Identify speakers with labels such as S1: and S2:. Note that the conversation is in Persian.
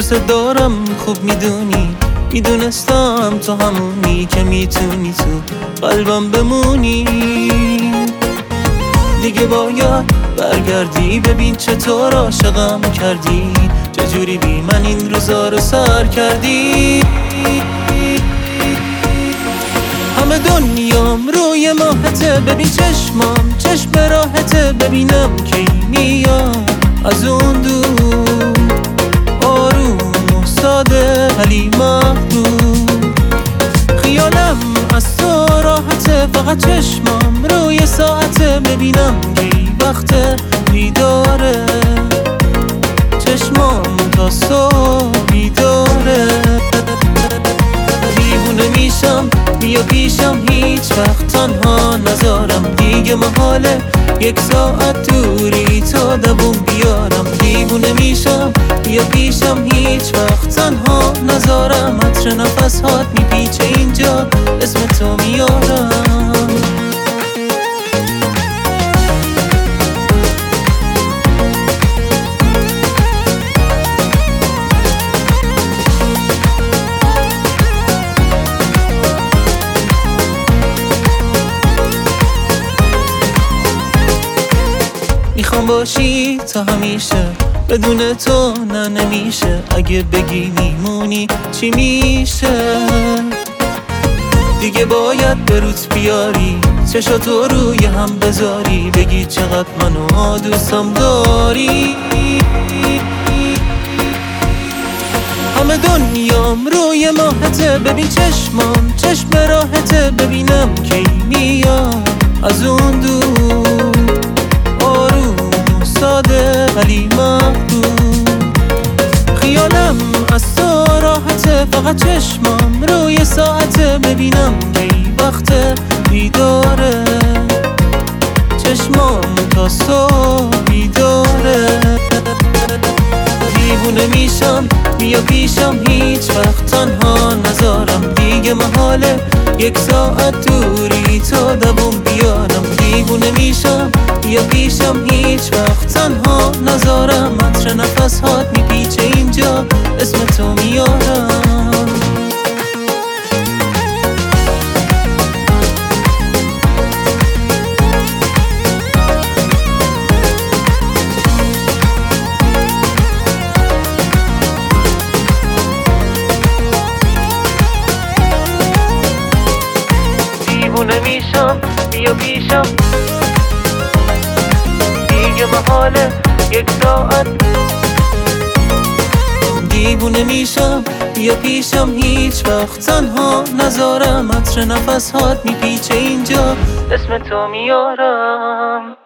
S1: دوست دارم خوب میدونی، میدونستم تو همونی که میتونی تو قلبم بمونی. دیگه باید برگردی ببین چطور عاشقم کردی، چجوری بی من این روزا رو سر کردی. همه دنیام روی ماهته، ببین چشمام چشم راحته، ببینم کی میاد از اون دور، آروم و ساده ولی محبوب. خیالم از تو راحته، فقط چشمام روی ساعته، ببینم کی وقت دیداره، چشمام تا صبح بیداره. دیوونه میشم بیا پیشم، هیچ وقت تنها نذارم، دیگه محاله یک ساعت دوری تو دووم بیارم. دیوونه میشم بیا پیشم، هیچ وقت تنها نذارم، عطر نفس هات میپیچه اینجا اسم تو میارم. میخوام باشی تا همیشه، بدون تو نه نمیشه، اگه بگی میمونی چی میشه. دیگه باید به روت بیاری، چشاتو روی هم بذاری، بگی چقدر منو دوستم داری. همه دنیام روی ماهته، ببین چشمام چشم راحته، ببینم کی میاد از اون دور، آروم و ساده ولی محبوب. خیالم از تو راحته، فقط چشمام روی ساعته، ببینم کی وقت دیداره، چشمام تا صبح بیداره. دیوونه میشم بیا پیشم، هیچ وقت تنها نذارم، دیگه محاله یک ساعت دوری تو دووم بیارم. دیوونه میشم بیا پیشم، هیچ وقت تنها نذارم، عطر نفس هات میپیچه اینجا اسم تو میارم. دیوونه میشم بیا پیشم، دیگه محاله یک ساعت. دیوونه میشم بیا پیشم، هیچ وقت تنها نذارم، عطر نفس هات میپیچه اینجا اسم تو میارم.